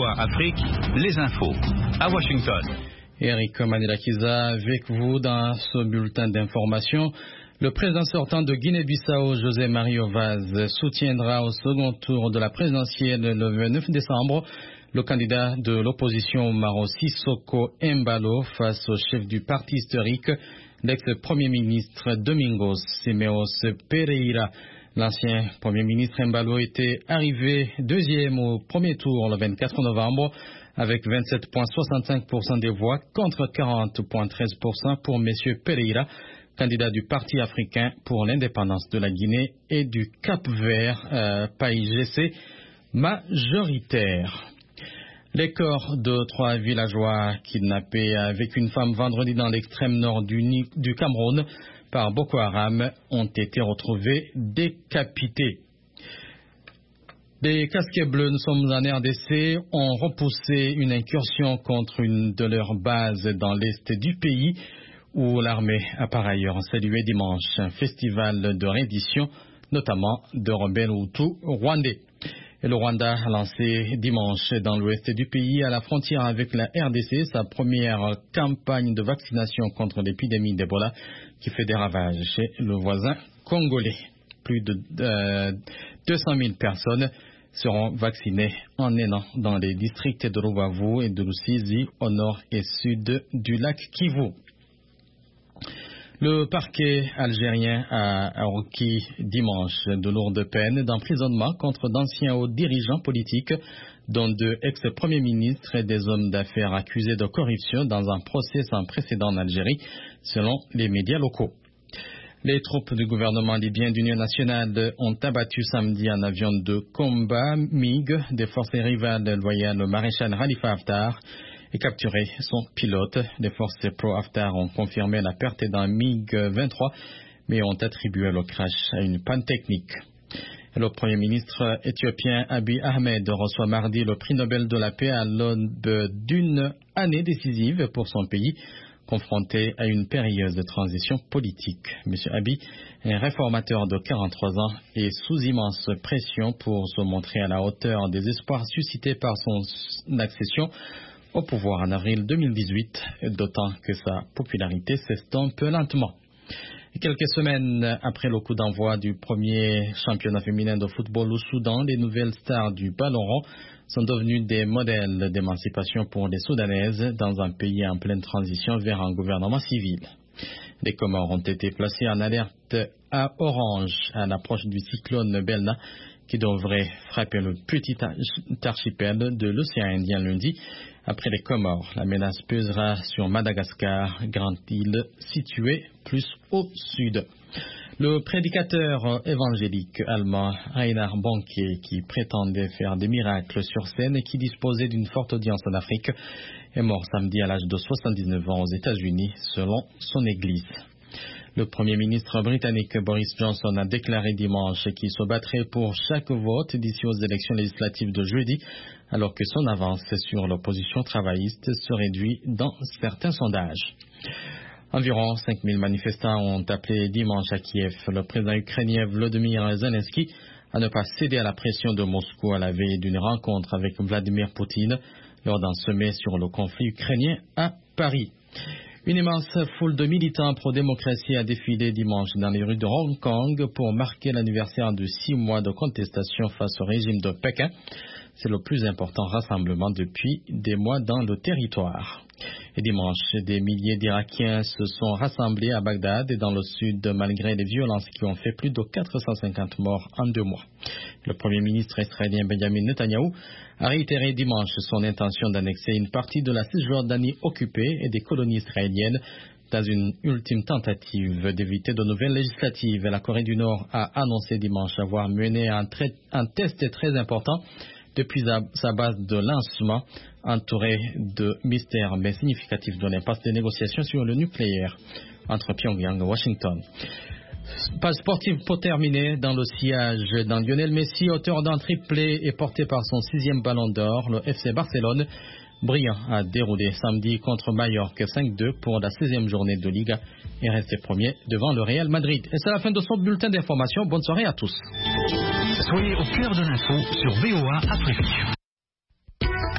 VOA Afrique, les infos. À Washington. Eric Manilakiza avec vous dans ce bulletin d'information. Le président sortant de Guinée-Bissau, José Mario Vaz, soutiendra au second tour de la présidentielle le 29 décembre le candidat de l'opposition Umaro Sissoko Embalo face au chef du parti historique, l'ex-premier ministre Domingos Simeos Pereira. L'ancien premier ministre Embalo était arrivé deuxième au premier tour le 24 novembre avec 27,65% des voix contre 40,13% pour M. Pereira, candidat du Parti africain pour l'indépendance de la Guinée et du Cap-Vert, pays GC majoritaire. Les corps de 3 villageois kidnappés avec une femme vendredi dans l'extrême nord du Cameroun par Boko Haram ont été retrouvés décapités. Des casquets bleus, nous sommes en RDC, ont repoussé une incursion contre une de leurs bases dans l'est du pays où l'armée a par ailleurs salué dimanche un festival de reddition, notamment de rebelles Hutus rwandais. Et le Rwanda a lancé dimanche dans l'ouest du pays, à la frontière avec la RDC, sa première campagne de vaccination contre l'épidémie d'Ebola qui fait des ravages chez le voisin congolais. Plus de 200 000 personnes seront vaccinées en un an dans les districts de Rubavu et de Rusizi au nord et sud du lac Kivu. Le parquet algérien a requis dimanche de lourdes peines d'emprisonnement contre d'anciens hauts dirigeants politiques, dont 2 ex-premiers ministres et des hommes d'affaires accusés de corruption dans un procès sans précédent en Algérie, selon les médias locaux. Les troupes du gouvernement libyen d'Union nationale ont abattu samedi un avion de combat MiG des forces rivales loyales au maréchal Khalifa Haftar et capturé son pilote. Les forces pro-Haftar ont confirmé la perte d'un MiG-23, mais ont attribué le crash à une panne technique. Le Premier ministre éthiopien Abiy Ahmed reçoit mardi le prix Nobel de la paix à l'aube d'une année décisive pour son pays, confronté à une périlleuse transition politique. M. Abiy, un réformateur de 43 ans, est sous immense pression pour se montrer à la hauteur des espoirs suscités par son accession au pouvoir en avril 2018, d'autant que sa popularité s'estompe lentement. Et quelques semaines après le coup d'envoi du premier championnat féminin de football au Soudan, les nouvelles stars du ballon rond sont devenues des modèles d'émancipation pour les Soudanaises dans un pays en pleine transition vers un gouvernement civil. Les Comores ont été placés en alerte à orange à l'approche du cyclone Belna qui devrait frapper le petit archipel de l'océan Indien lundi. Après les Comores, la menace pesera sur Madagascar, grande île située plus au sud. Le prédicateur évangélique allemand Reinhard Bonnke, qui prétendait faire des miracles sur scène et qui disposait d'une forte audience en Afrique, est mort samedi à l'âge de 79 ans aux États-Unis, selon son église. Le Premier ministre britannique Boris Johnson a déclaré dimanche qu'il se battrait pour chaque vote d'ici aux élections législatives de jeudi, alors que son avance sur l'opposition travailliste se réduit dans certains sondages. Environ 5 000 manifestants ont appelé dimanche à Kiev le président ukrainien Volodymyr Zelensky à ne pas céder à la pression de Moscou à la veille d'une rencontre avec Vladimir Poutine lors d'un sommet sur le conflit ukrainien à Paris. Une immense foule de militants pro-démocratie a défilé dimanche dans les rues de Hong Kong pour marquer l'anniversaire de 6 mois de contestation face au régime de Pékin. C'est le plus important rassemblement depuis des mois dans le territoire. Et dimanche, des milliers d'Irakiens se sont rassemblés à Bagdad et dans le sud malgré les violences qui ont fait plus de 450 morts en 2 mois. Le Premier ministre israélien Benjamin Netanyahou a réitéré dimanche son intention d'annexer une partie de la Cisjordanie occupée et des colonies israéliennes dans une ultime tentative d'éviter de nouvelles législatives. La Corée du Nord a annoncé dimanche avoir mené un test très important depuis sa base de lancement, entourée de mystères mais significatifs de l'impasse des négociations sur le nucléaire entre Pyongyang et Washington. Page sportive pour terminer, dans le sillage d'un Lionel Messi, auteur d'un triplé et porté par son 6e ballon d'or, le FC Barcelone, brillant, a déroulé samedi contre Mallorca 5-2 pour la 16e journée de Liga et resté premier devant le Real Madrid. Et c'est la fin de son bulletin d'information. Bonne soirée à tous. Soyez au cœur de l'info sur VOA Afrique.